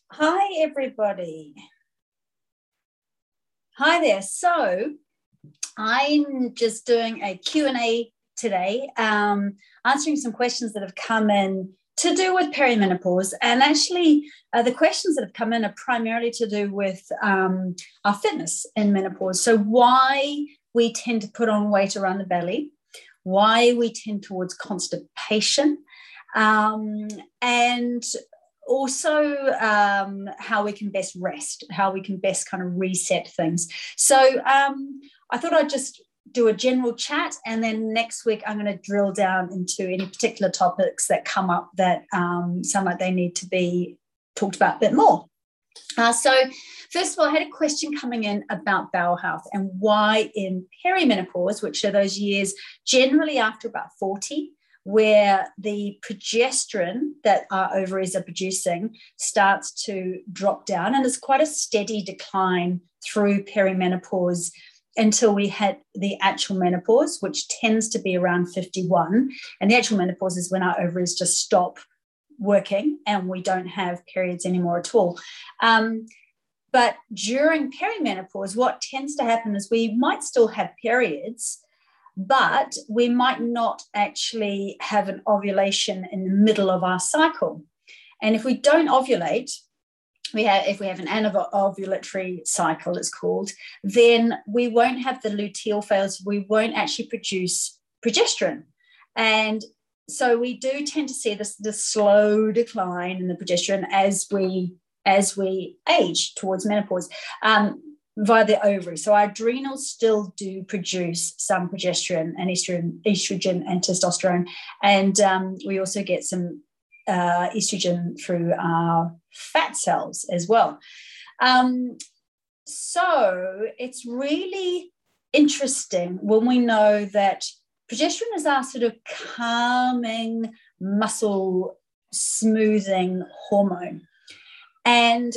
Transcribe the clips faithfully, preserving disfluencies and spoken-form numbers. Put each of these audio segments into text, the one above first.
Hi, everybody. Hi there. So I'm just doing a Q and A today, um, answering some questions that have come in to do with perimenopause. And actually, uh, the questions that have come in are primarily to do with um, our fitness in menopause. So why we tend to put on weight around the belly, why we tend towards constipation, um, and also um, how we can best rest, how we can best kind of reset things. So um, I thought I'd just do a general chat, and then next week I'm going to drill down into any particular topics that come up that um, sound like they need to be talked about a bit more. Uh, so first of all, I had a question coming in about bowel health and why in perimenopause, which are those years generally after about forty, where the progesterone that our ovaries are producing starts to drop down, and it's quite a steady decline through perimenopause until we hit the actual menopause, which tends to be around fifty-one. And the actual menopause is when our ovaries just stop working and we don't have periods anymore at all. Um, but during perimenopause, what tends to happen is we might still have periods, but we might not actually have an ovulation in the middle of our cycle. And if we don't ovulate, we have, if we have an anovulatory cycle, it's called, then we won't have the luteal phase. We won't actually produce progesterone. And so we do tend to see this, this slow decline in the progesterone as we as we age towards menopause. Um, via the ovary. So our adrenals still do produce some progesterone and estrogen, estrogen and testosterone. And um, we also get some uh, estrogen through our fat cells as well. Um, so it's really interesting when we know that progesterone is our sort of calming, muscle smoothing hormone. And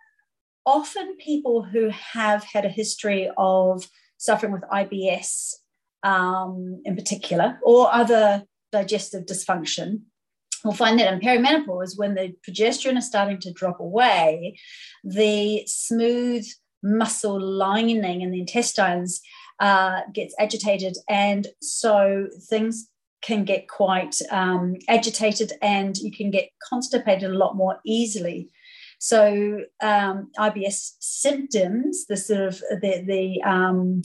often people who have had a history of suffering with I B S um, in particular, or other digestive dysfunction, will find that in perimenopause, when the progesterone is starting to drop away, the smooth muscle lining in the intestines uh, gets agitated. And so things can get quite um, agitated, and you can get constipated a lot more easily. So um, I B S symptoms, the sort of the the um,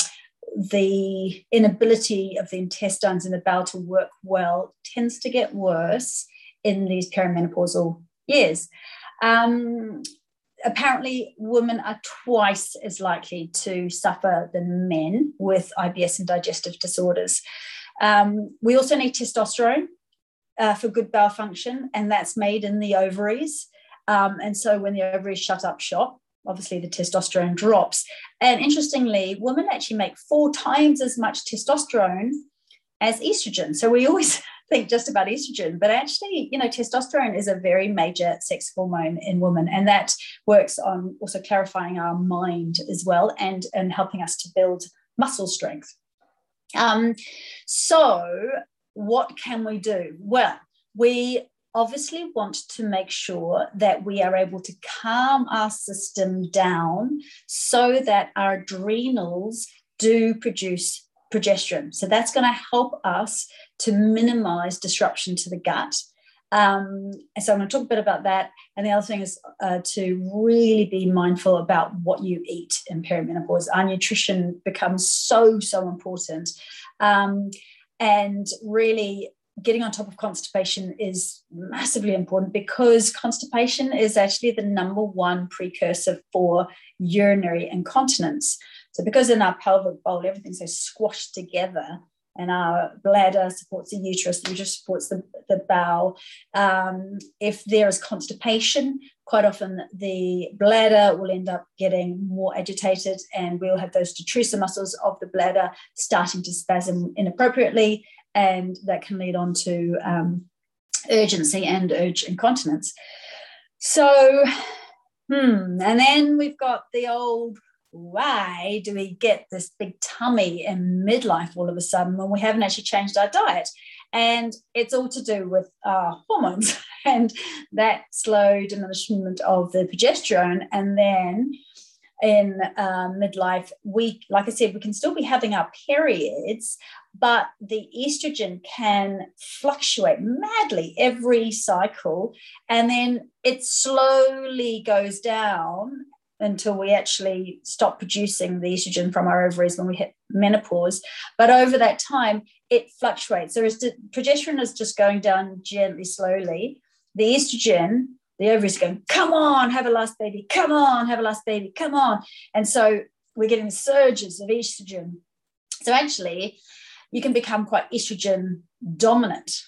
the inability of the intestines and the bowel to work well, tends to get worse in these perimenopausal years. Um, apparently, women are twice as likely to suffer than men with I B S and digestive disorders. Um, we also need testosterone uh, for good bowel function, and that's made in the ovaries. Um, and so when the ovaries shut up shop, obviously the testosterone drops. And interestingly, women actually make four times as much testosterone as estrogen. So we always think just about estrogen, but actually, you know, testosterone is a very major sex hormone in women. And that works on also clarifying our mind as well, and, and helping us to build muscle strength. Um, so what can we do? Well, we obviously want to make sure that we are able to calm our system down so that our adrenals do produce progesterone. So that's going to help us to minimize disruption to the gut. Um, and so I'm going to talk a bit about that. And the other thing is uh, to really be mindful about what you eat in perimenopause. Our nutrition becomes so, so important. Um, and really, getting on top of constipation is massively important, because constipation is actually the number one precursor for urinary incontinence. So because in our pelvic bowl, everything's so squashed together, and our bladder supports the uterus, the uterus supports the, the bowel. Um, if there is constipation, quite often the bladder will end up getting more agitated, and we'll have those detrusor muscles of the bladder starting to spasm inappropriately, and that can lead on to um, urgency and urge incontinence. So, hmm, and then we've got the old, why do we get this big tummy in midlife all of a sudden when we haven't actually changed our diet? And it's all to do with uh, hormones and that slow diminishment of the progesterone. And then in uh, midlife, we, like I said, we can still be having our periods, but the estrogen can fluctuate madly every cycle, and then it slowly goes down until we actually stop producing the estrogen from our ovaries when we hit menopause. But over that time, it fluctuates. So as the progesterone is just going down gently, slowly, the estrogen, the ovaries going, come on, have a last baby, come on, have a last baby, come on. And so we're getting surges of estrogen. So actually, you can become quite estrogen dominant.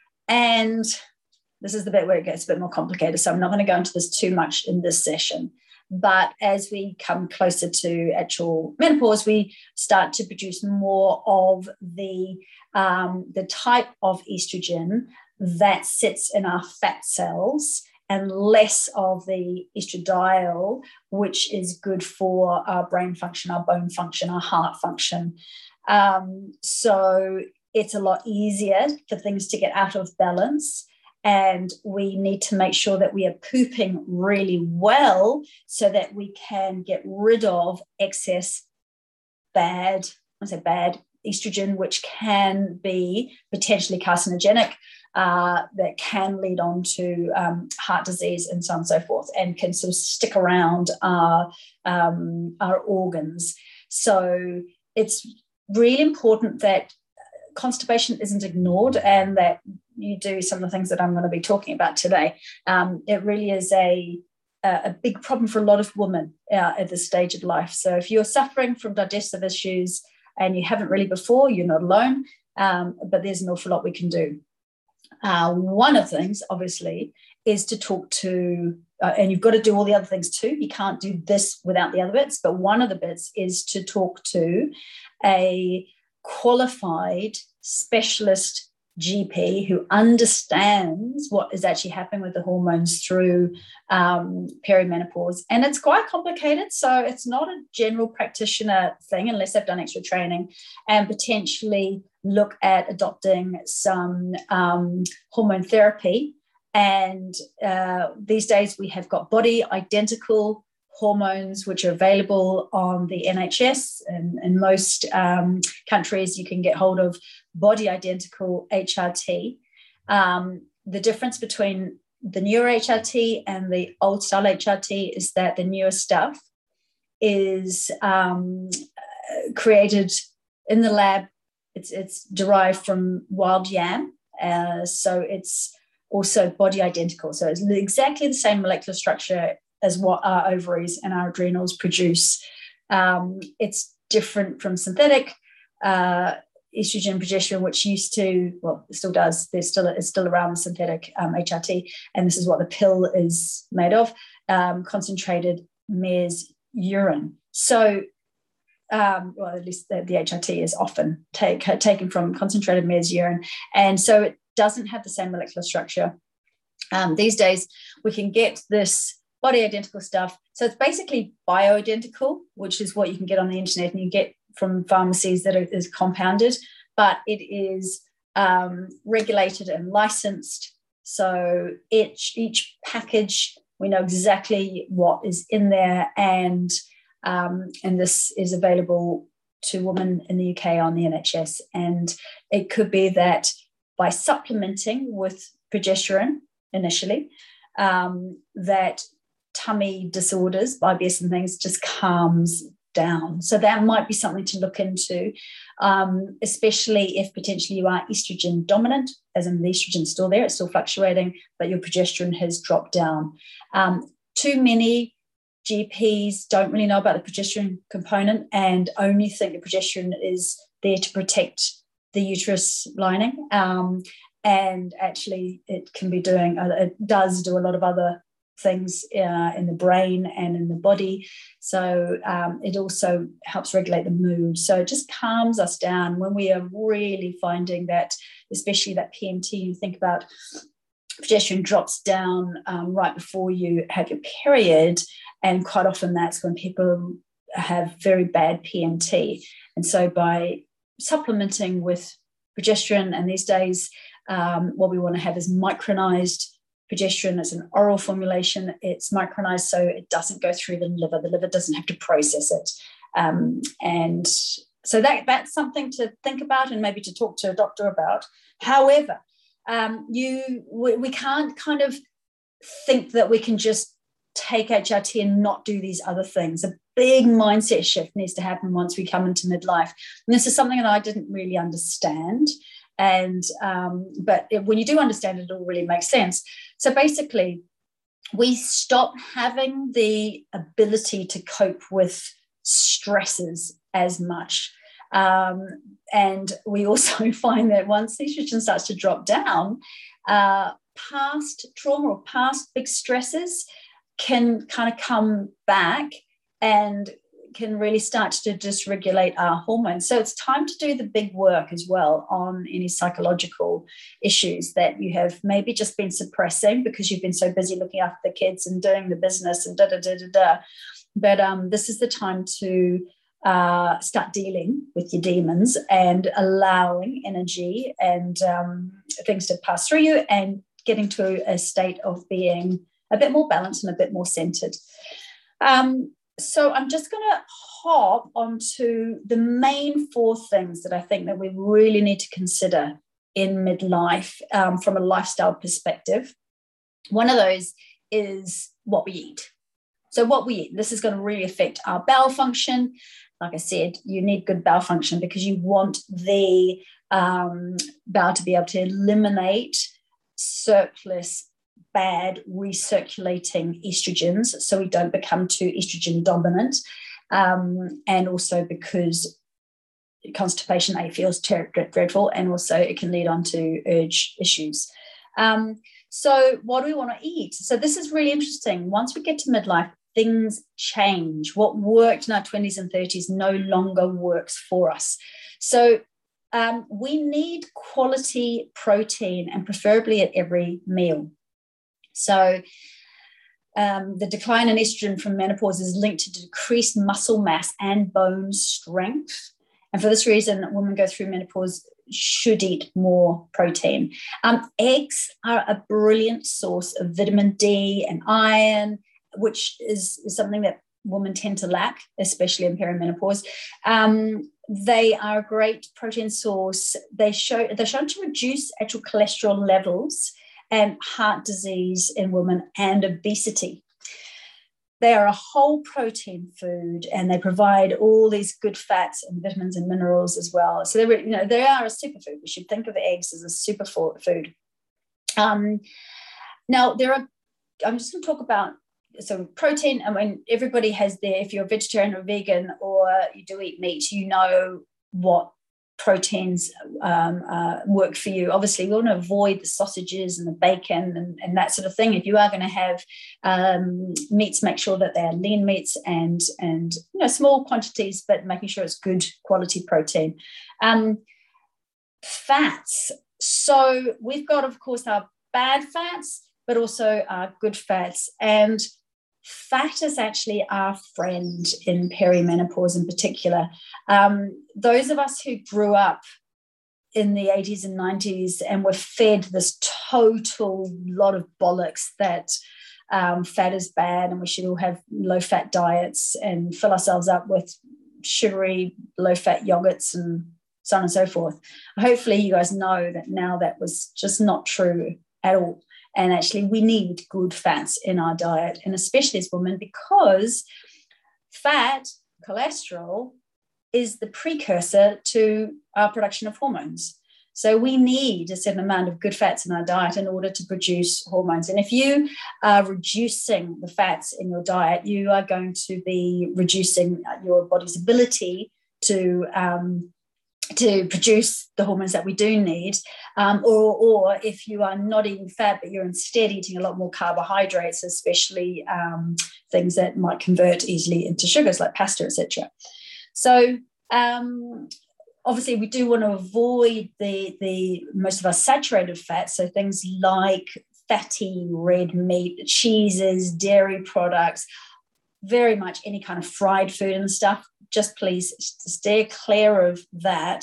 And this is the bit where it gets a bit more complicated. So I'm not going to go into this too much in this session. But as we come closer to actual menopause, we start to produce more of the, um, the type of estrogen that sits in our fat cells, and less of the estradiol, which is good for our brain function, our bone function, our heart function. Um, so it's a lot easier for things to get out of balance. And we need to make sure that we are pooping really well so that we can get rid of excess bad, I say bad estrogen, which can be potentially carcinogenic, uh, that can lead on to um, heart disease and so on and so forth, and can sort of stick around our, um, our organs. So it's really important that constipation isn't ignored, and that you do some of the things that I'm going to be talking about today. Um, it really is a, a big problem for a lot of women uh, at this stage of life. So if you're suffering from digestive issues and you haven't really before, you're not alone, um, but there's an awful lot we can do. Uh, one of the things, obviously, is to talk to, uh, and you've got to do all the other things too. You can't do this without the other bits, but one of the bits is to talk to a qualified specialist G P who understands what is actually happening with the hormones through um, perimenopause. And it's quite complicated, so it's not a general practitioner thing unless they've done extra training, and potentially look at adopting some um, hormone therapy. And uh, these days we have got body identical hormones which are available on the N H S, and in most um, countries you can get hold of body identical H R T. Um, the difference between the newer H R T and the old style H R T is that the newer stuff is um, created in the lab. It's, it's derived from wild yam, uh, so it's also body identical. So it's exactly the same molecular structure as what our ovaries and our adrenals produce. Um, it's different from synthetic uh, estrogen progesterone, which used to, well, it still does. There's still it's still around the synthetic um, H R T, and this is what the pill is made of: um, concentrated mare's urine. So, um, well, at least the, the H R T is often take, taken from concentrated mare's urine, and so it doesn't have the same molecular structure. Um, these days, we can get this body identical stuff. So it's basically bioidentical, which is what you can get on the internet and you get from pharmacies that are, is compounded, but it is um, regulated and licensed. So each, each package, we know exactly what is in there, and, um, and this is available to women in the U K on the N H S. And it could be that by supplementing with progesterone initially, um, that tummy disorders, I B S and things, just calms down. So that might be something to look into, um, especially if potentially you are estrogen dominant, as in the estrogen is still there, it's still fluctuating, but your progesterone has dropped down. Um, too many G Ps don't really know about the progesterone component and only think the progesterone is there to protect the uterus lining. Um, and actually it can be doing, uh, it does do a lot of other things uh, in the brain and in the body. So um, it also helps regulate the mood. So it just calms us down when we are really finding that, especially that P M T, you think about progesterone drops down um, right before you have your period. And quite often that's when people have very bad P M T. And so by supplementing with progesterone. And these days, um, what we want to have is micronized progesterone. It's an oral formulation. It's micronized so it doesn't go through the liver. The liver doesn't have to process it. Um, and so that that's something to think about and maybe to talk to a doctor about. However, um, you we, we can't kind of think that we can just take H R T and not do these other things. A big mindset shift needs to happen once we come into midlife. And this is something that I didn't really understand. And um, but it, when you do understand it, it all really makes sense. So basically, we stop having the ability to cope with stresses as much. Um, and we also find that once estrogen starts to drop down, uh, past trauma or past big stresses can kind of come back and can really start to dysregulate our hormones. So it's time to do the big work as well on any psychological issues that you have maybe just been suppressing because you've been so busy looking after the kids and doing the business and da da da da da. But um, this is the time to uh, start dealing with your demons and allowing energy and um, things to pass through you and getting to a state of being a bit more balanced and a bit more centered. Um, so I'm just going to hop onto the main four things that I think that we really need to consider in midlife um, from a lifestyle perspective. One of those is what we eat. So what we eat, this is going to really affect our bowel function. Like I said, you need good bowel function because you want the um, bowel to be able to eliminate surplus, bad, recirculating estrogens so we don't become too estrogen dominant. Um, and also because constipation, A, feels ter- dreadful, and also it can lead on to urge issues. Um, so what do we want to eat? So this is really interesting. Once we get to midlife, things change. What worked in our twenties and thirties no longer works for us. So um, we need quality protein, and preferably at every meal. So um, the decline in estrogen from menopause is linked to decreased muscle mass and bone strength. And for this reason, women go through menopause should eat more protein. Um, eggs are a brilliant source of vitamin D and iron, which is, is something that women tend to lack, especially in perimenopause. Um, they are a great protein source. They show, they're shown to reduce actual cholesterol levels and heart disease in women and obesity. They are a whole protein food, and they provide all these good fats and vitamins and minerals as well. So they, you know, they are a superfood. We should think of the eggs as a superfood. Um, now, there are. I'm just going to talk about so protein. I mean, everybody has their. If you're a vegetarian or vegan, or you do eat meat, you know what proteins um, uh, work for you. Obviously, we want to avoid the sausages and the bacon and, and that sort of thing. If you are going to have um, meats, make sure that they're lean meats and and you know small quantities, but making sure it's good quality protein. Um, fats. So we've got, of course, our bad fats, but also our good fats. And fat is actually our friend in perimenopause in particular. Um, those of us who grew up in the eighties and nineties and were fed this total lot of bollocks that um, fat is bad and we should all have low-fat diets and fill ourselves up with sugary, low-fat yogurts and so on and so forth. Hopefully you guys know that now that was just not true at all. And actually, we need good fats in our diet, and especially as women, because fat, cholesterol, is the precursor to our production of hormones. So we need a certain amount of good fats in our diet in order to produce hormones. And if you are reducing the fats in your diet, you are going to be reducing your body's ability to um, to produce the hormones that we do need, um, or, or if you are not eating fat, but you're instead eating a lot more carbohydrates, especially um, things that might convert easily into sugars like pasta, et cetera. So um, obviously we do want to avoid the, the most of our saturated fats, so things like fatty red meat, cheeses, dairy products, very much any kind of fried food and stuff. Just please steer clear of that.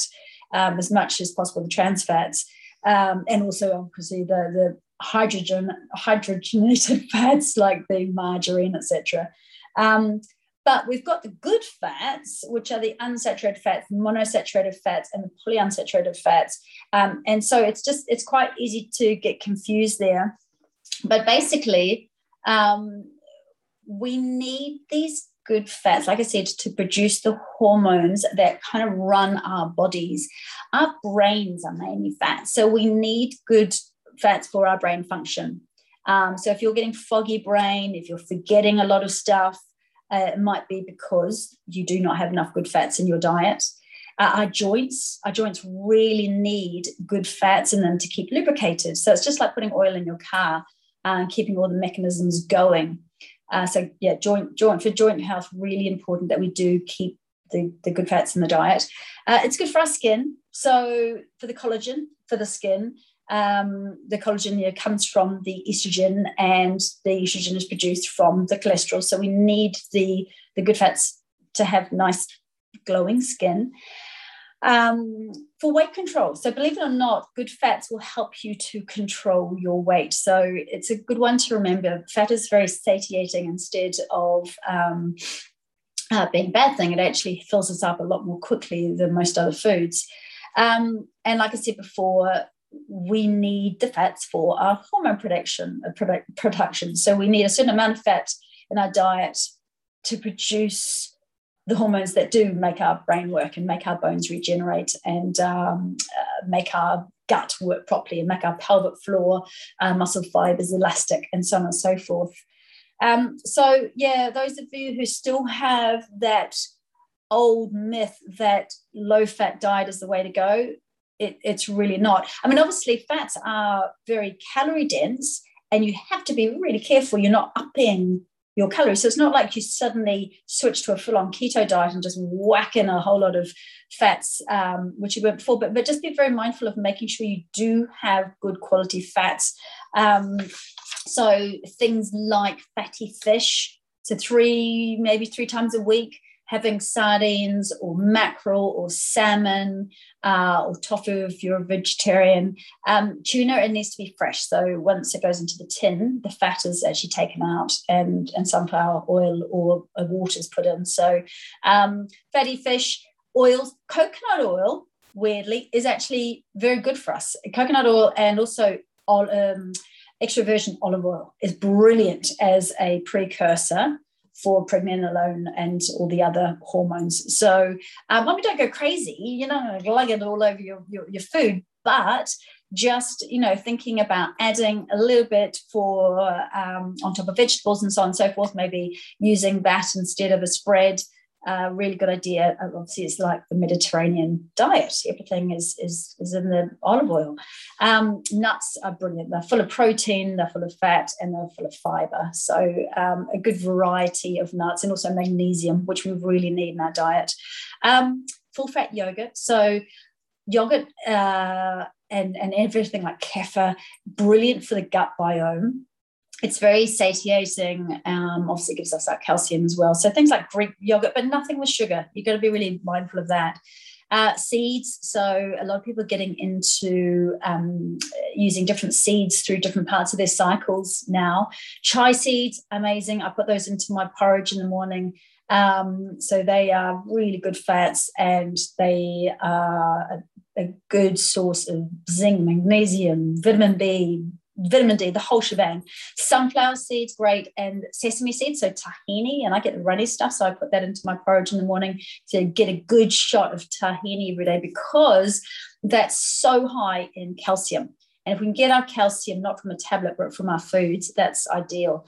um, as much as possible the trans fats, um, and also obviously the, the hydrogen hydrogenated fats like the margarine, et cetera. Um, but we've got the good fats, which are the unsaturated fats, monosaturated fats, and the polyunsaturated fats. Um, and so it's just, it's quite easy to get confused there. But basically, um, we need these good fats, like I said, to produce the hormones that kind of run our bodies. Our brains are mainly fat, so we need good fats for our brain function. Um, so if you're getting foggy brain, if you're forgetting a lot of stuff, uh, it might be because you do not have enough good fats in your diet. Uh, our joints, our joints really need good fats in them to keep lubricated. So it's just like putting oil in your car and uh, keeping all the mechanisms going. Uh, so yeah, joint joint for joint health, really important that we do keep the, the good fats in the diet. Uh, it's good for our skin. So for the collagen for the skin, um, the collagen you know, comes from the estrogen, and the estrogen is produced from the cholesterol. So we need the, the good fats to have nice glowing skin. Um, for weight control, so believe it or not, good fats will help you to control your weight. So it's a good one to remember. Fat is very satiating. Instead of um, uh, being a bad thing, it actually fills us up a lot more quickly than most other foods. Um, and like I said before, we need the fats for our hormone production, uh, product, production. So we need a certain amount of fat in our diet to produce the hormones that do make our brain work and make our bones regenerate and um, uh, make our gut work properly and make our pelvic floor, uh, muscle fibers elastic, and so on and so forth. Um, so, yeah, those of you who still have that old myth that low-fat diet is the way to go, it, it's really not. I mean, obviously, fats are very calorie-dense, and you have to be really careful you're not upping your calories. So it's not like you suddenly switch to a full-on keto diet and just whack in a whole lot of fats, um, which you weren't before, but, but just be very mindful of making sure you do have good quality fats. Um, so things like fatty fish, so three, maybe three times a week, having sardines or mackerel or salmon uh, or tofu if you're a vegetarian. Um, tuna, it needs to be fresh. So once it goes into the tin, the fat is actually taken out and, and sunflower oil or uh, water is put in. So um, fatty fish, oils, coconut oil, weirdly, is actually very good for us. Coconut oil and also um, extra virgin olive oil is brilliant as a precursor for pregnenolone and all the other hormones. So um, I mean, don't go crazy, you know, lug it all over your, your, your food, but just, you know, thinking about adding a little bit for um, on top of vegetables and so on and so forth, maybe using that instead of a spread. Uh, really good idea. Obviously, it's like the Mediterranean diet. Everything is is, is in the olive oil. Um, nuts are brilliant. They're full of protein, they're full of fat, and they're full of fiber. So um, a good variety of nuts, and also magnesium, which we really need in our diet. Um, full fat yogurt. So yogurt uh, and, and everything like kefir, brilliant for the gut biome. It's very satiating. Um, obviously, it gives us that calcium as well. So things like Greek yogurt, but nothing with sugar. You've got to be really mindful of that. Uh, seeds. So a lot of people are getting into um, using different seeds through different parts of their cycles now. Chia seeds, amazing. I put those into my porridge in the morning. Um, so they are really good fats, and they are a, a good source of zinc, magnesium, vitamin B, vitamin D, the whole shebang. Sunflower seeds, great, and sesame seeds, so tahini, and I get the runny stuff, so I put that into my porridge in the morning to get a good shot of tahini every day, because that's so high in calcium. And if we can get our calcium not from a tablet but from our foods, that's ideal.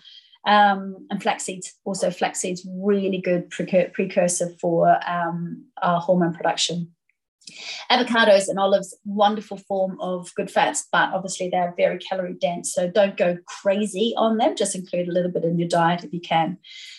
Um, and flax seeds, also flax seeds, really good precur- precursor for um, our hormone production. Avocados and olives, wonderful form of good fats, but obviously they're very calorie dense, so don't go crazy on them. Just include a little bit in your diet if you can.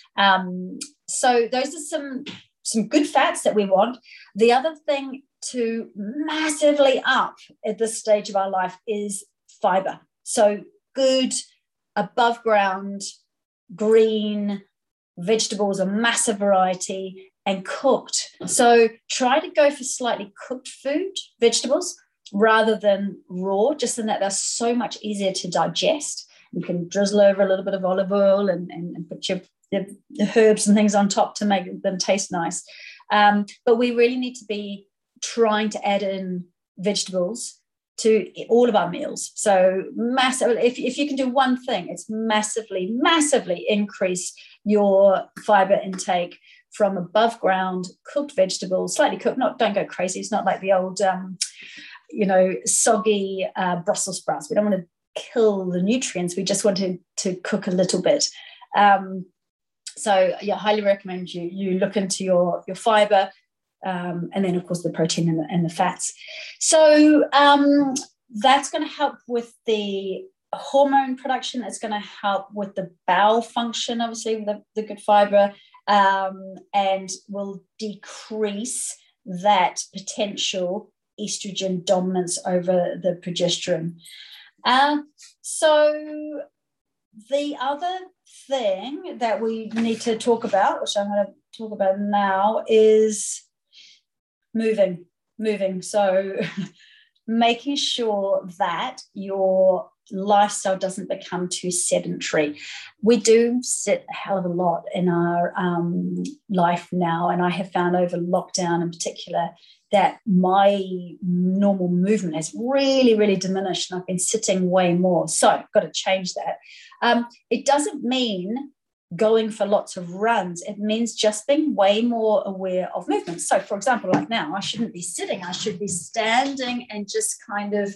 Um, so those are some some good fats that we want. The other thing to massively up at this stage of our life is fiber. So good above ground green vegetables, a massive variety, and cooked. So try to go for slightly cooked food, vegetables, rather than raw, just in that they're so much easier to digest. You can drizzle over a little bit of olive oil and, and, and put your the, the herbs and things on top to make them taste nice. Um, but we really need to be trying to add in vegetables to all of our meals. So massive, if, if you can do one thing, it's massively, massively increase your fiber intake from above ground cooked vegetables, slightly cooked, not don't go crazy. It's not like the old, um, you know, soggy uh, Brussels sprouts. We don't want to kill the nutrients. We just want to, to cook a little bit. Um, so yeah, highly recommend you, you look into your, your fiber, um, and then of course the protein and the, and the fats. So um, that's going to help with the hormone production. It's going to help with the bowel function, obviously, with the, the good fiber, um, and will decrease that potential estrogen dominance over the progesterone. Uh, so the other thing that we need to talk about, which I'm going to talk about now, is moving, moving. So making sure that your lifestyle doesn't become too sedentary. We do sit a hell of a lot in our um, life now, and I have found over lockdown in particular that my normal movement has really, really diminished, and I've been sitting way more. So I've got to change that. Um, it doesn't mean going for lots of runs. It means just being way more aware of movement. So, for example, like now, I shouldn't be sitting. I should be standing and just kind of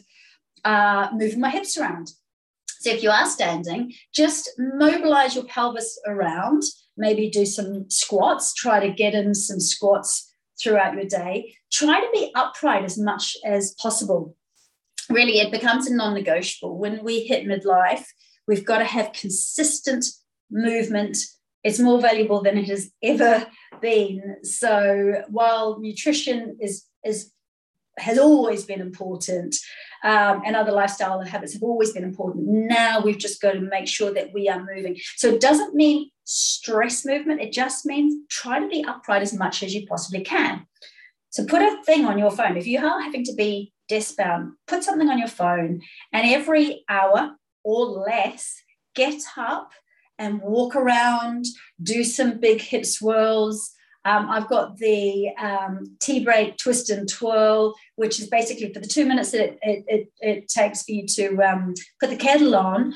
uh, moving my hips around. So if you are standing, just mobilize your pelvis around, maybe do some squats, try to get in some squats throughout your day. Try to be upright as much as possible. Really, it becomes a non-negotiable. When we hit midlife, we've got to have consistent movement. It's more valuable than it has ever been. So while nutrition is, is has always been important, um, and other lifestyle habits have always been important, now we've just got to make sure that we are moving. So it doesn't mean stress movement. It just means try to be upright as much as you possibly can. So put a thing on your phone. If you are having to be desk bound, put something on your phone, and every hour or less, get up and walk around, do some big hip swirls. Um, I've got the um, tea break twist and twirl, which is basically for the two minutes that it, it, it, it takes for you to um, put the kettle on,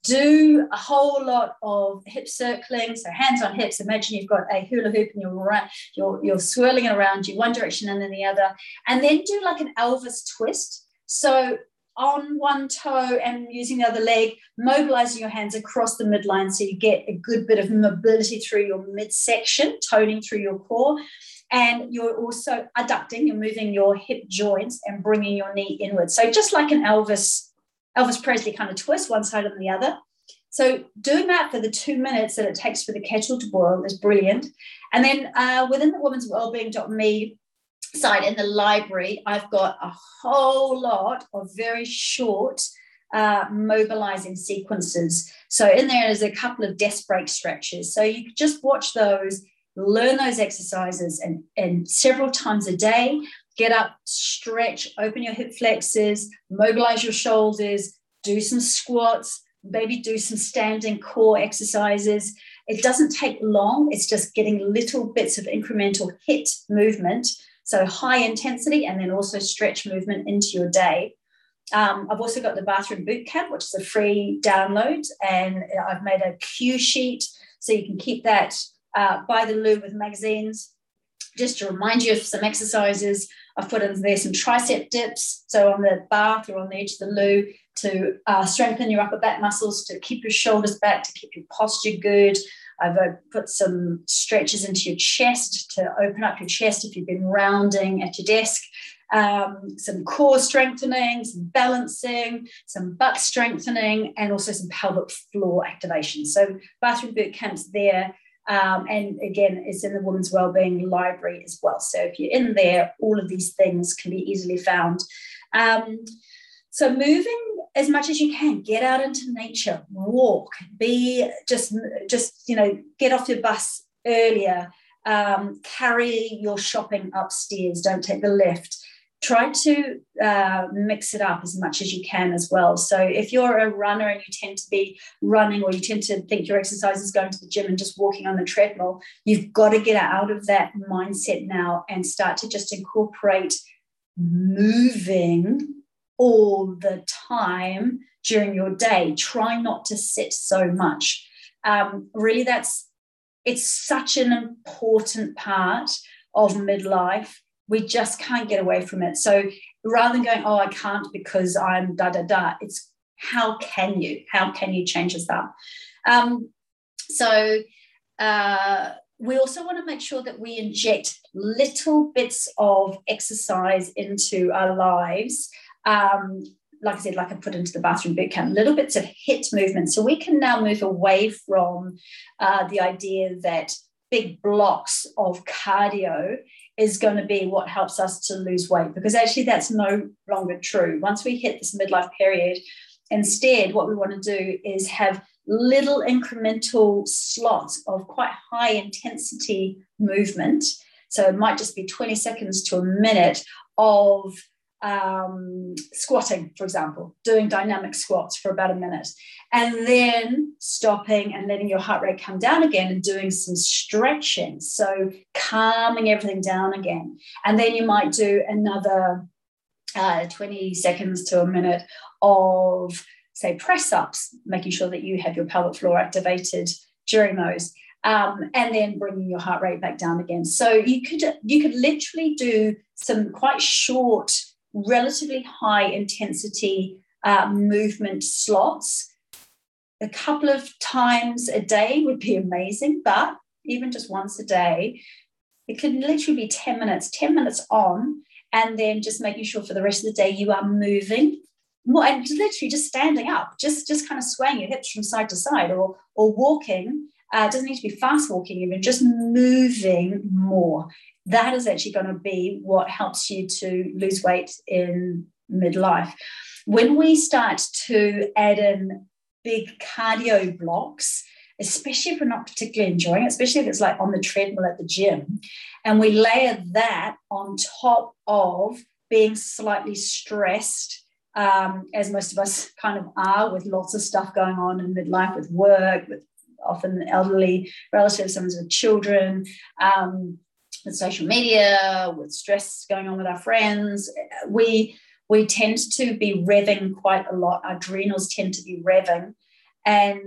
do a whole lot of hip circling, so hands on hips. Imagine you've got a hula hoop and you're, you're, you're swirling it around you one direction and then the other, and then do like an Elvis twist. So on one toe and using the other leg, mobilizing your hands across the midline so you get a good bit of mobility through your midsection, toning through your core. And you're also adducting, you're moving your hip joints and bringing your knee inward. So just like an Elvis, Elvis Presley kind of twist, one side and the other. So doing that for the two minutes that it takes for the kettle to boil is brilliant. And then uh, within the women's wellbeing dot me site in the library, I've got a whole lot of very short uh, mobilizing sequences. So in there is a couple of desk break stretches. So you could just watch those, learn those exercises, and, and several times a day, get up, stretch, open your hip flexors, mobilize your shoulders, do some squats, maybe do some standing core exercises. It doesn't take long. It's just getting little bits of incremental HIIT movement. So high intensity and then also stretch movement into your day. Um, I've also got the Bathroom Boot Camp, which is a free download, and I've made a cue sheet so you can keep that uh, by the loo with magazines, just to remind you of some exercises. I've put in there some tricep dips, so on the bath or on the edge of the loo, to uh, strengthen your upper back muscles, to keep your shoulders back, to keep your posture good. I've put some stretches into your chest to open up your chest if you've been rounding at your desk. Um, some core strengthening, some balancing, some butt strengthening, and also some pelvic floor activation. So Bathroom Boot Camp's there. Um, and again, it's in the Women's Wellbeing Library as well. So if you're in there, all of these things can be easily found. Um, so moving as much as you can, get out into nature, walk, be just, just, you know, get off your bus earlier. Um, carry your shopping upstairs. Don't take the lift. Try to uh, mix it up as much as you can as well. So if you're a runner and you tend to be running, or you tend to think your exercise is going to the gym and just walking on the treadmill, you've got to get out of that mindset now and start to just incorporate moving all the time during your day. Try not to sit so much. Um, really, that's it's such an important part of midlife. We just can't get away from it. So rather than going, oh, I can't because I'm da, da, da, it's how can you? How can you change this up? Um, so uh, we also want to make sure that we inject little bits of exercise into our lives. Um, like I said, like I put into the bathroom boot camp, little bits of HIIT movement. So we can now move away from uh, the idea that big blocks of cardio is going to be what helps us to lose weight, because actually that's no longer true. Once we hit this midlife period, instead what we want to do is have little incremental slots of quite high intensity movement. So it might just be twenty seconds to a minute of um, squatting, for example, doing dynamic squats for about a minute, and then stopping and letting your heart rate come down again and doing some stretching. So calming everything down again. And then you might do another uh, twenty seconds to a minute of, say, press-ups, making sure that you have your pelvic floor activated during those. Um, and then bringing your heart rate back down again. So you could you could literally do some quite short, relatively high intensity uh, movement slots. A couple of times a day would be amazing, but even just once a day, it could literally be ten minutes, ten minutes on, and then just making sure for the rest of the day you are moving more, and literally just standing up, just, just kind of swaying your hips from side to side, or, or walking. Uh, it doesn't need to be fast walking, even just moving more. That is actually going to be what helps you to lose weight in midlife. When we start to add in big cardio blocks, especially if we're not particularly enjoying it, especially if it's like on the treadmill at the gym, and we layer that on top of being slightly stressed, um, as most of us kind of are, with lots of stuff going on in midlife, with work, with often elderly relatives, sometimes with children, um, with social media, with stress going on with our friends, we we tend to be revving quite a lot. Our adrenals tend to be revving. And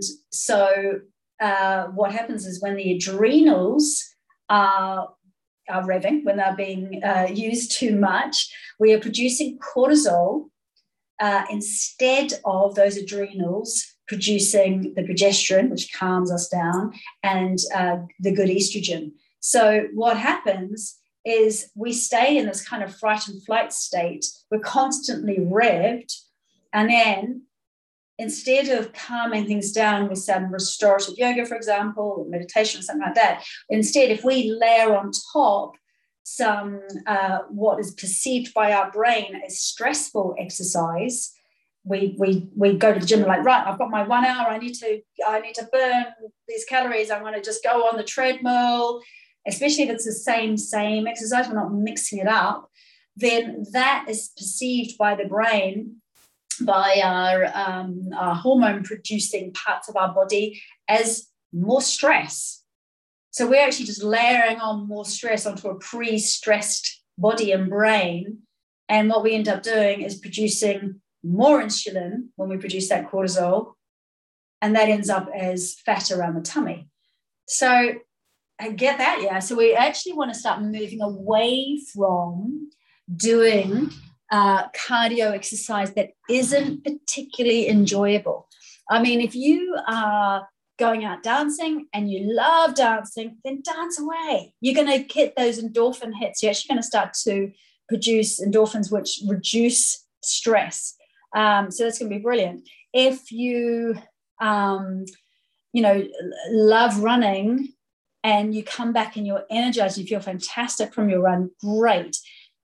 so uh, what happens is when the adrenals are, are revving, when they're being uh, used too much, we are producing cortisol uh, instead of those adrenals producing the progesterone, which calms us down, and uh, the good estrogen. So what happens is we stay in this kind of fright and flight state. We're constantly revved. And then instead of calming things down with some restorative yoga, for example, or meditation or something like that, instead, if we layer on top some uh, what is perceived by our brain as stressful exercise, we we we go to the gym and like, right, I've got my one hour, I need to I need to burn these calories, I'm going to just go on the treadmill, especially if it's the same same exercise, we're not mixing it up, then that is perceived by the brain, by our, um, our hormone producing parts of our body, as more stress. So we're actually just layering on more stress onto a pre-stressed body and brain, and what we end up doing is producing more insulin when we produce that cortisol, and that ends up as fat around the tummy. So I get that, yeah. So we actually want to start moving away from doing uh, cardio exercise that isn't particularly enjoyable. I mean, if you are going out dancing and you love dancing, then dance away. You're going to get those endorphin hits. You're actually going to start to produce endorphins, which reduce stress. Um, so that's going to be brilliant. If you, um, you know, love running and you come back and you're energized, you feel fantastic from your run, great.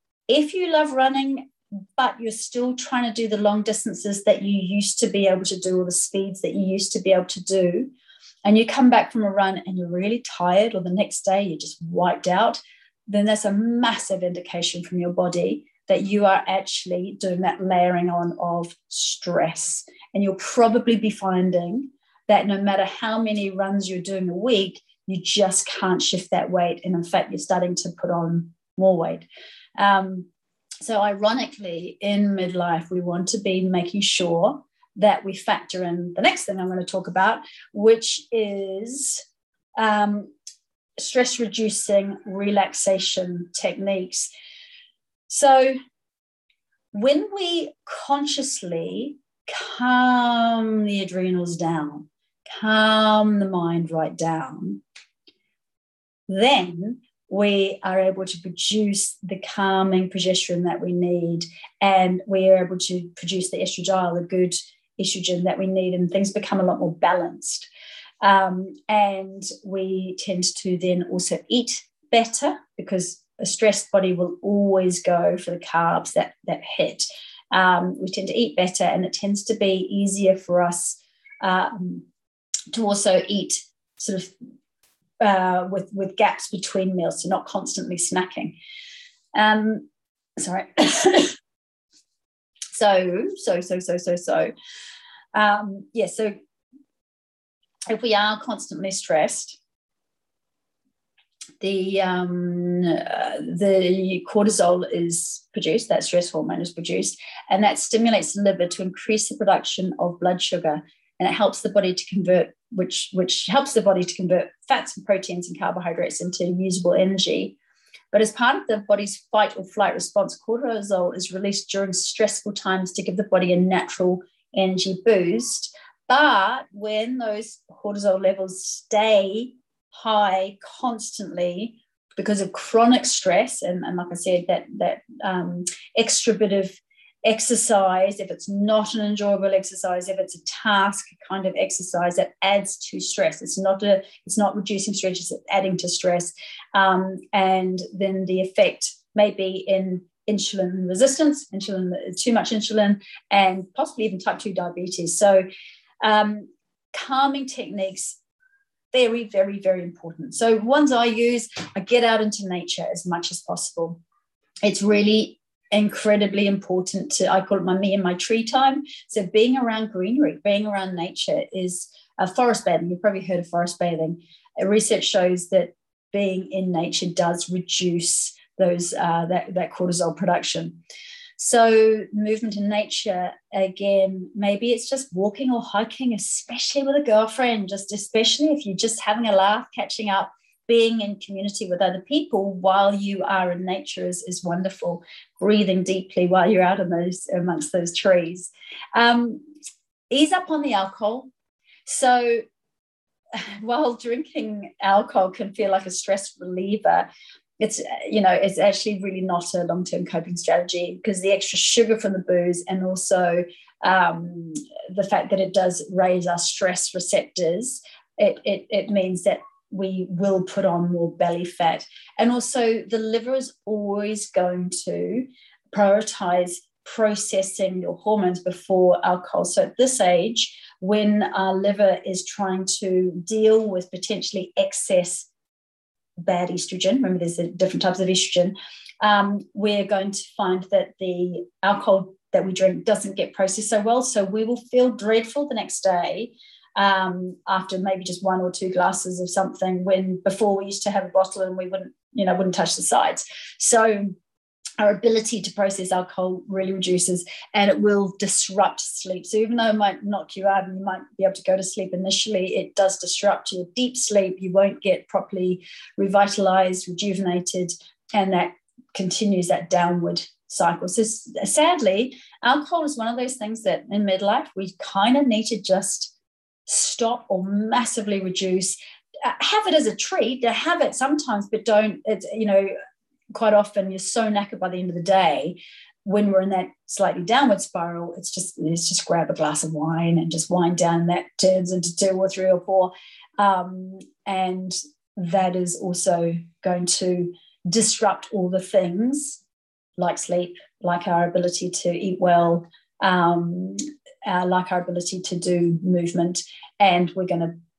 If you love running, but you're still trying to do the long distances that you used to be able to do, or the speeds that you used to be able to do, and you come back from a run and you're really tired, or the next day you're just wiped out, then that's a massive indication from your body that you are actually doing that layering on of stress. And you'll probably be finding that no matter how many runs you're doing a week, you just can't shift that weight. And in fact, you're starting to put on more weight. Um, so ironically, in midlife, we want to be making sure that we factor in the next thing I'm going to talk about, which is um, stress-reducing relaxation techniques. So when we consciously calm the adrenals down, calm the mind right down, then we are able to produce the calming progesterone that we need, and we are able to produce the estradiol, the good estrogen that we need, and things become a lot more balanced. Um, and we tend to then also eat better, because a stressed body will always go for the carbs that, that hit. Um, we tend to eat better, and it tends to be easier for us um, to also eat sort of uh, with, with gaps between meals, so not constantly snacking. Um, sorry. so, so, so, so, so, so. Um, yeah, so if we are constantly stressed, the um, uh, the cortisol is produced, that stress hormone is produced, and that stimulates the liver to increase the production of blood sugar, and it helps the body to convert, which which helps the body to convert fats and proteins and carbohydrates into usable energy. But as part of the body's fight or flight response, cortisol is released during stressful times to give the body a natural energy boost. But when those cortisol levels stay high constantly because of chronic stress, and, and like I said, that that um, extra bit of exercise, if it's not an enjoyable exercise, if it's a task kind of exercise, that adds to stress. It's not a, it's not reducing stress, it's adding to stress, um, and then the effect may be in insulin resistance, insulin too much insulin, and possibly even type two diabetes. So, um, calming techniques. Very, very, very important. So ones I use, I get out into nature as much as possible. It's really incredibly important to, I call it my me and my tree time. So being around greenery, being around nature is uh, forest bathing. You've probably heard of forest bathing. Uh, research shows that being in nature does reduce those uh, that, that cortisol production. So movement in nature, again, maybe it's just walking or hiking, especially with a girlfriend, just especially if you're just having a laugh, catching up, being in community with other people while you are in nature is, is wonderful. Breathing deeply while you're out in those amongst those trees. Um, ease up on the alcohol. So while drinking alcohol can feel like a stress reliever, it's, you know, it's actually really not a long-term coping strategy, because the extra sugar from the booze, and also um, the fact that it does raise our stress receptors, it, it, it means that we will put on more belly fat. And also the liver is always going to prioritize processing your hormones before alcohol. So at this age, when our liver is trying to deal with potentially excess bad estrogen, remember there's different types of estrogen, um, we're going to find that the alcohol that we drink doesn't get processed so well. So we will feel dreadful the next day um, after maybe just one or two glasses of something, when before we used to have a bottle and we wouldn't, you know, wouldn't touch the sides. So our ability to process alcohol really reduces, and it will disrupt sleep. So even though it might knock you out and you might be able to go to sleep initially, it does disrupt your deep sleep. You won't get properly revitalized, rejuvenated, and that continues that downward cycle. So sadly, alcohol is one of those things that in midlife we kind of need to just stop or massively reduce. Uh, have it as a treat, have it sometimes, but don't, it's, you know, quite often you're so knackered by the end of the day. When we're in that slightly downward spiral, it's just let's just grab a glass of wine and just wind down, and that turns into two or three or four. Um, and that is also going to disrupt all the things like sleep, like our ability to eat well, um, uh, like our ability to do movement. And we're going to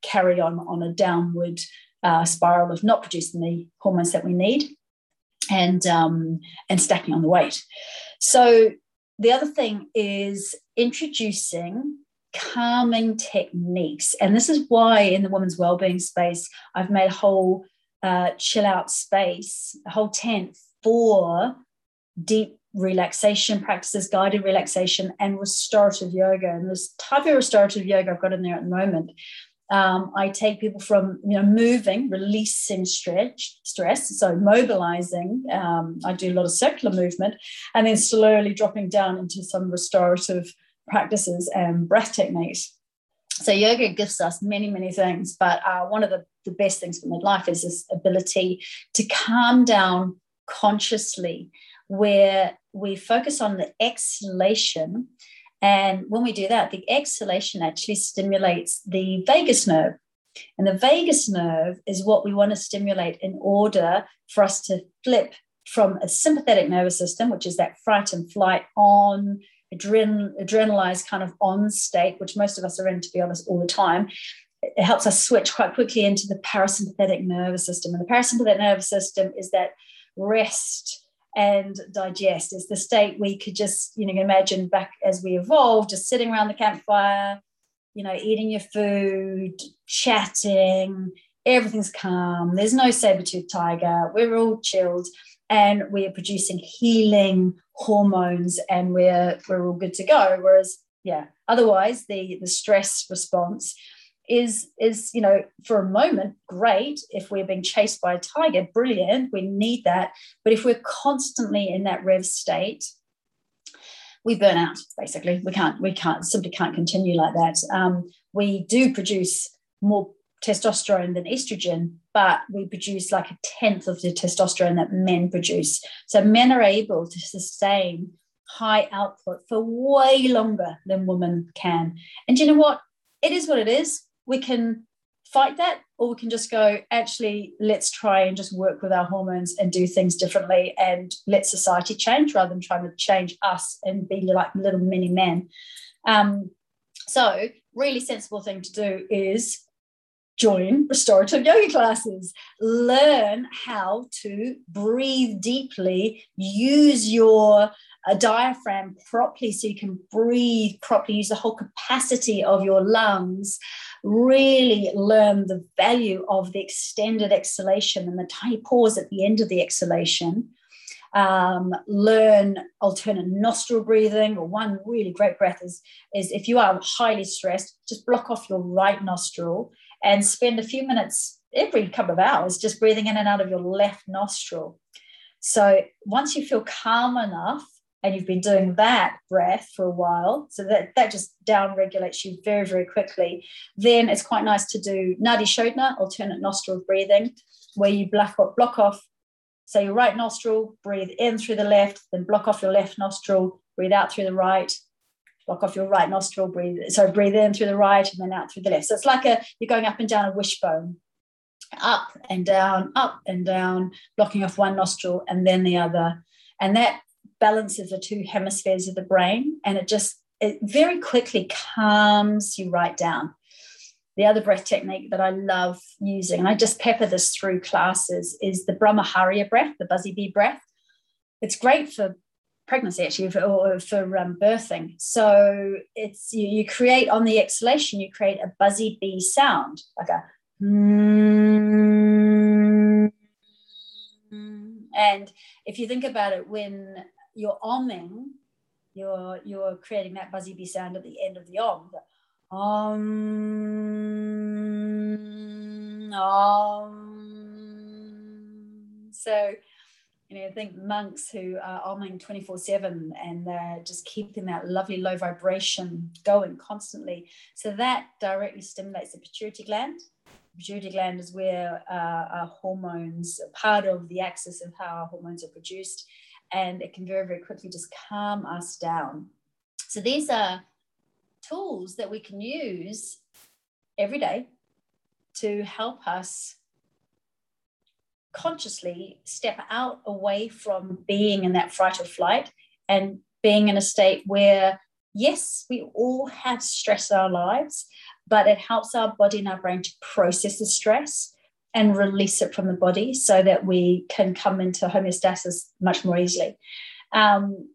carry on on a downward uh, spiral of not producing the hormones that we need and um, and stacking on the weight. So the other thing is introducing calming techniques. And this is why in the women's wellbeing space, I've made a whole uh, chill out space, a whole tent for deep relaxation practices, guided relaxation, and restorative yoga. And this type of restorative yoga I've got in there at the moment. Um, I take people from, you know, moving, releasing stretch, stress, so mobilizing. Um, I do a lot of circular movement, and then slowly dropping down into some restorative practices and breath techniques. So yoga gives us many, many things, but uh, one of the, the best things for midlife is this ability to calm down consciously, where we focus on the exhalation. And when we do that, the exhalation actually stimulates the vagus nerve. And the vagus nerve is what we want to stimulate in order for us to flip from a sympathetic nervous system, which is that fright and flight on, adren- adrenalized kind of on state, which most of us are in, to be honest, all the time. It helps us switch quite quickly into the parasympathetic nervous system. And the parasympathetic nervous system is that rest and digest. Is the state we could just, you know, imagine back as we evolved, just sitting around the campfire, you know, eating your food, chatting, everything's calm. There's no saber-toothed tiger. We're all chilled and we're producing healing hormones and we're we're all good to go. Whereas, yeah, otherwise the, the stress response is, is, you know, for a moment, great. If we're being chased by a tiger, brilliant. We need that. But if we're constantly in that rev state, we burn out, basically. We can't, we can't, simply can't continue like that. Um, we do produce more testosterone than estrogen, but we produce like a tenth of the testosterone that men produce. So men are able to sustain high output for way longer than women can. And you know what? It is what it is. We can fight that, or we can just go, actually, let's try and just work with our hormones and do things differently and let society change rather than trying to change us and be like little mini men. Um, so really sensible thing to do is join restorative yoga classes, learn how to breathe deeply, use your a diaphragm properly so you can breathe properly, use the whole capacity of your lungs, really learn the value of the extended exhalation and the tiny pause at the end of the exhalation. Um, learn alternate nostril breathing, or one really great breath is, is if you are highly stressed, just block off your right nostril and spend a few minutes every couple of hours just breathing in and out of your left nostril. So once you feel calm enough, and you've been doing that breath for a while, so that, that just down regulates you very, very quickly, then it's quite nice to do Nadi Shodhana, alternate nostril breathing, where you block off, block off, so your right nostril, breathe in through the left, then block off your left nostril, breathe out through the right, block off your right nostril, breathe, so breathe in through the right and then out through the left. So it's like a you're going up and down a wishbone, up and down, up and down, blocking off one nostril and then the other. And that balances the two hemispheres of the brain, and it just it very quickly calms you right down. The other breath technique that I love using, and I just pepper this through classes, is the Brahmaharya breath, the buzzy bee breath. It's great for pregnancy, actually, for, or for um, birthing. So it's you, you create on the exhalation, you create a buzzy bee sound, like a mm. And if you think about it, when you're oming, you're you're creating that buzzy bee sound at the end of the om. The om, om. So, you know, I think monks who are oming twenty-four seven and they're just keeping that lovely low vibration going constantly. So that directly stimulates the pituitary gland. The pituitary gland is where uh, our hormones, part of the axis of how our hormones are produced, and it can very, very quickly just calm us down. So these are tools that we can use every day to help us consciously step out away from being in that fright or flight and being in a state where, yes, we all have stress in our lives, but it helps our body and our brain to process the stress and release it from the body so that we can come into homeostasis much more easily. Um,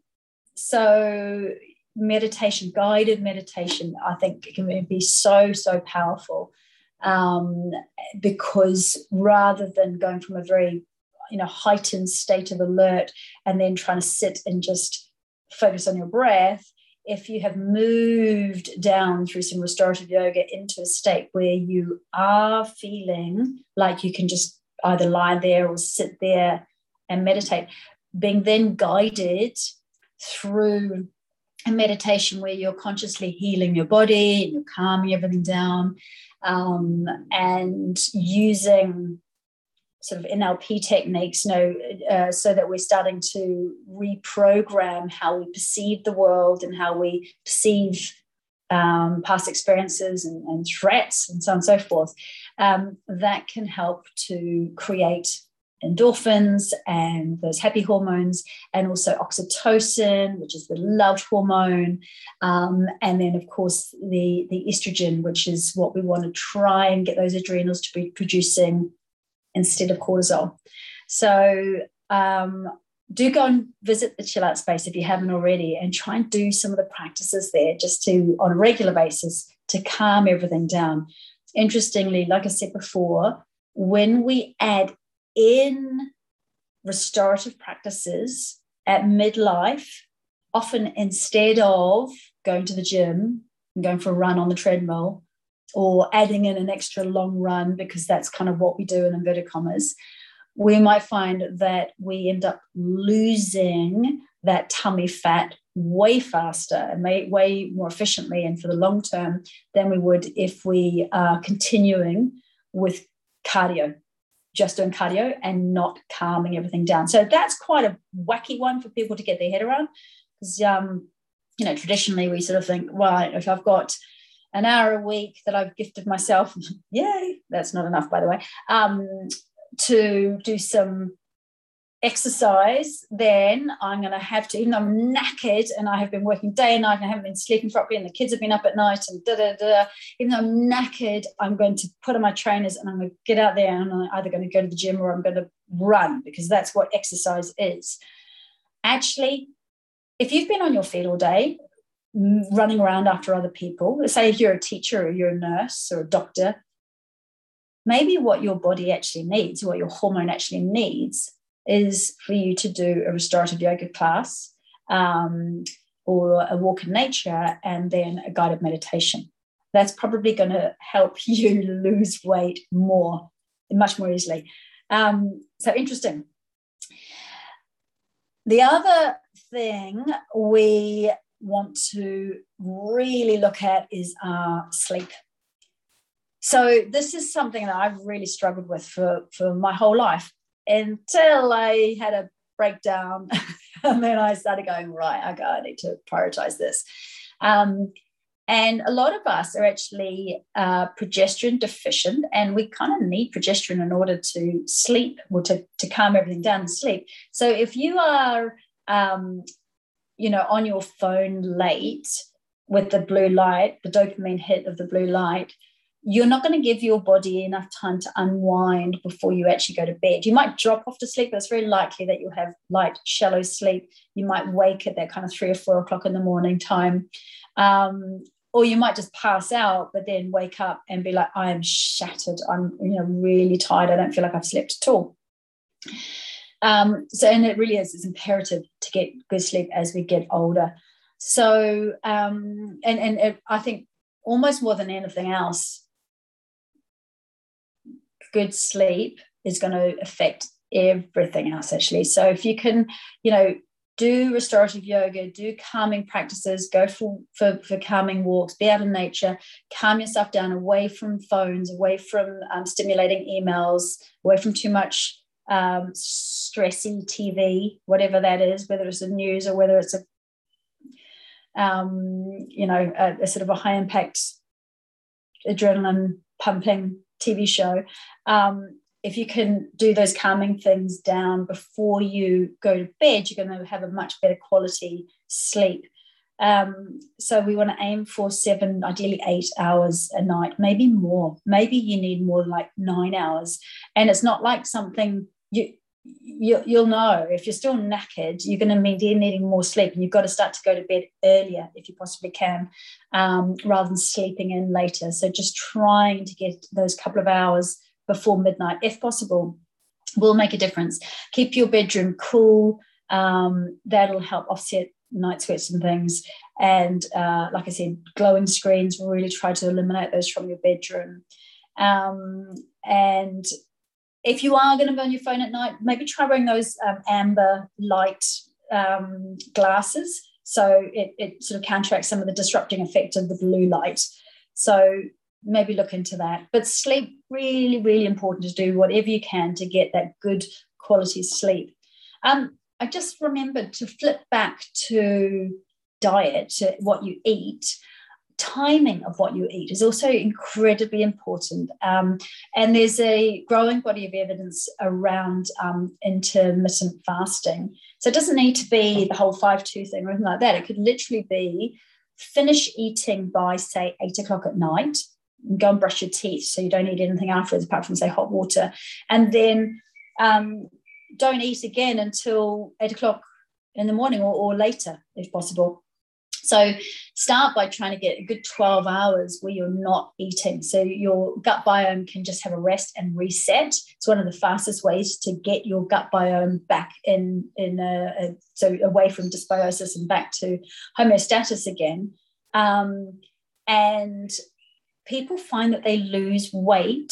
so meditation, guided meditation, I think can be so, so powerful, um, because rather than going from a very, you know, heightened state of alert and then trying to sit and just focus on your breath, if you have moved down through some restorative yoga into a state where you are feeling like you can just either lie there or sit there and meditate, being then guided through a meditation where you're consciously healing your body and you're calming everything down, um, and using sort of N L P techniques, you know, uh, so that we're starting to reprogram how we perceive the world and how we perceive um, past experiences and, and threats and so on and so forth. Um, that can help to create endorphins and those happy hormones, and also oxytocin, which is the love hormone, um, and then of course the the estrogen, which is what we want to try and get those adrenals to be producing instead of cortisol. So um, do go and visit the Chill Out Space if you haven't already, and try and do some of the practices there just to, on a regular basis, to calm everything down. Interestingly, like I said before, when we add in restorative practices at midlife, often instead of going to the gym and going for a run on the treadmill, or adding in an extra long run, because that's kind of what we do in inverted commas, we might find that we end up losing that tummy fat way faster and may, way more efficiently and for the long term than we would if we are continuing with cardio, just doing cardio and not calming everything down. So that's quite a wacky one for people to get their head around, because, um, you know, traditionally we sort of think, well, if I've got an hour a week that I've gifted myself, yay, that's not enough, by the way, um, to do some exercise, then I'm going to have to, even though I'm knackered and I have been working day and night and I haven't been sleeping properly and the kids have been up at night and da da da, even though I'm knackered, I'm going to put on my trainers and I'm going to get out there and I'm either going to go to the gym or I'm going to run, because that's what exercise is. Actually, if you've been on your feet all day, running around after other people, say if you're a teacher or you're a nurse or a doctor, maybe what your body actually needs, what your hormone actually needs, is for you to do a restorative yoga class, um, or a walk in nature, and then a guided meditation. That's probably going to help you lose weight more, much more easily. Um, so interesting. The other thing we want to really look at is our sleep. So this is something that I've really struggled with for, for my whole life, until I had a breakdown and then I started going, right, okay, I need to prioritize this. Um, and a lot of us are actually uh, progesterone deficient, and we kind of need progesterone in order to sleep, or to, to calm everything down and sleep. So if you are um, you know, on your phone late with the blue light, the dopamine hit of the blue light, you're not going to give your body enough time to unwind before you actually go to bed. You might drop off to sleep, but it's very likely that you'll have light, shallow sleep. You might wake at that kind of three or four o'clock in the morning time. Um, or you might just pass out, but then wake up and be like, I am shattered. I'm, you know, really tired. I don't feel like I've slept at all. Um, so, and it really is, it's imperative to get good sleep as we get older. So, um, and, and it, I think almost more than anything else, good sleep is going to affect everything else, actually. So if you can, you know, do restorative yoga, do calming practices, go for, for, for calming walks, be out in nature, calm yourself down, away from phones, away from um, stimulating emails, away from too much Um, stressy T V, whatever that is, whether it's the news or whether it's a, um, you know, a, a sort of a high impact adrenaline pumping T V show. Um, if you can do those calming things down before you go to bed, you're going to have a much better quality sleep. Um, so we want to aim for seven, ideally eight hours a night, maybe more. Maybe you need more like nine hours. And it's not like something you, you you'll know if you're still knackered, you're going to be needing more sleep, and you've got to start to go to bed earlier if you possibly can, um, rather than sleeping in later. So just trying to get those couple of hours before midnight, if possible, will make a difference. Keep your bedroom cool. Um, that'll help offset night sweats and things. And uh, like I said, glowing screens, really try to eliminate those from your bedroom. Um, and if you are going to be on your phone at night, maybe try wearing those um, amber light um, glasses. So it, it sort of counteracts some of the disrupting effect of the blue light. So maybe look into that. But sleep, really, really important to do whatever you can to get that good quality sleep. Um, I just remembered to flip back to diet, to what you eat. Timing of what you eat is also incredibly important. Um, and there's a growing body of evidence around um, intermittent fasting. So it doesn't need to be the whole five two thing or anything like that. It could literally be finish eating by, say, eight o'clock at night, and go and brush your teeth so you don't eat anything afterwards apart from, say, hot water. And then um, don't eat again until eight o'clock in the morning or, or later, if possible. So start by trying to get a good twelve hours where you're not eating. So your gut biome can just have a rest and reset. It's one of the fastest ways to get your gut biome back in, in a, a so away from dysbiosis and back to homeostasis again. Um, and people find that they lose weight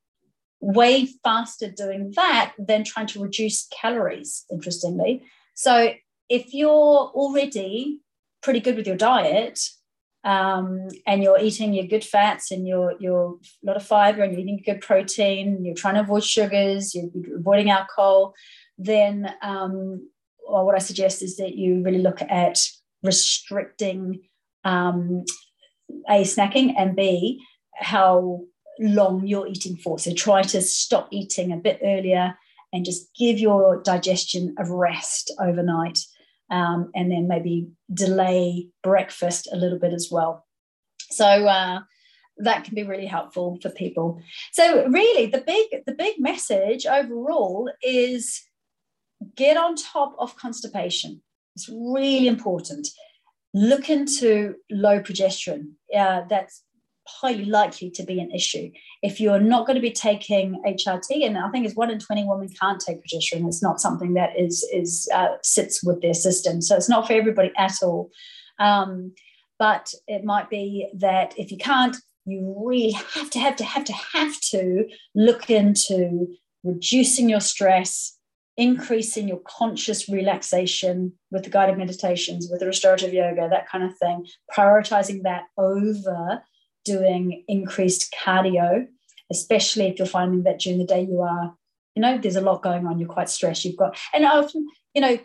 way faster doing that than trying to reduce calories, interestingly. So if you're already pretty good with your diet, um, and you're eating your good fats and your your a lot of fiber and you're eating good protein, you're trying to avoid sugars, you're avoiding alcohol, then um, well, what I suggest is that you really look at restricting um, A, snacking, and B, how long you're eating for. So try to stop eating a bit earlier and just give your digestion a rest overnight. Um, and then maybe delay breakfast a little bit as well. So uh, that can be really helpful for people. So really, the big the big message overall is get on top of constipation. It's really important. Look into low progesterone. Uh, that's highly likely to be an issue. If you're not going to be taking H R T, and I think it's one in twenty women can't take progesterone, it's not something that is is uh, sits with their system. So it's not for everybody at all. Um, but it might be that if you can't, you really have to, have to, have to, have to look into reducing your stress, increasing your conscious relaxation with the guided meditations, with the restorative yoga, that kind of thing, prioritizing that over doing increased cardio, especially if you're finding that during the day you are, you know, there's a lot going on, you're quite stressed, you've got, and often, you know,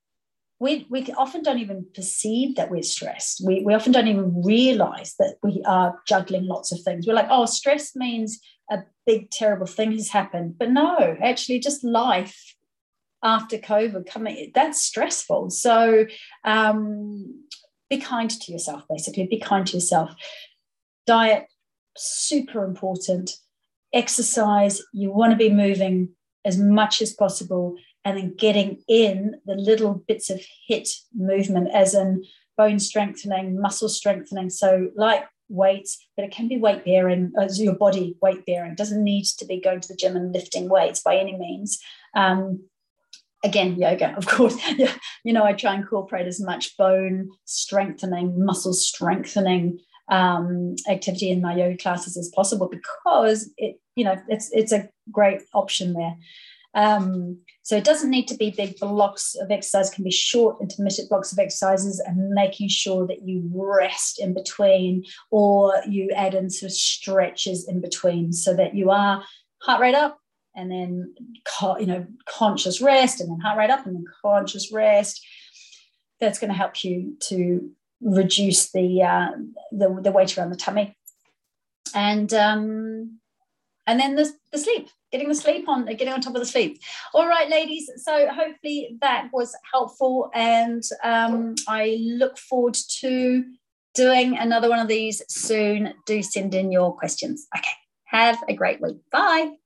we we often don't even perceive that we're stressed. We, we often don't even realize that we are juggling lots of things. We're like, oh, stress means a big, terrible thing has happened. But no, actually just life after COVID coming, that's stressful. So um, be kind to yourself, basically, be kind to yourself. Diet, super important. Exercise, you want to be moving as much as possible, and then getting in the little bits of HIIT movement, as in bone strengthening, muscle strengthening. So like weights, but it can be weight bearing, as your body weight bearing. It doesn't need to be going to the gym and lifting weights by any means. Um, Again, yoga, of course. Yeah, you know, I try and incorporate as much bone strengthening, muscle strengthening um, activity in my yoga classes as possible, because it, you know, it's it's a great option there. Um, so it doesn't need to be big blocks of exercise. It can be short, intermittent blocks of exercises, and making sure that you rest in between, or you add in sort of stretches in between, so that you are heart rate up, and then, you know, conscious rest, and then heart rate up, and then conscious rest. That's going to help you to reduce the uh, the, the weight around the tummy. And um, and then the, the sleep, getting the sleep on, getting on top of the sleep. All right, ladies. So hopefully that was helpful. And um, I look forward to doing another one of these soon. Do send in your questions. Okay. Have a great week. Bye.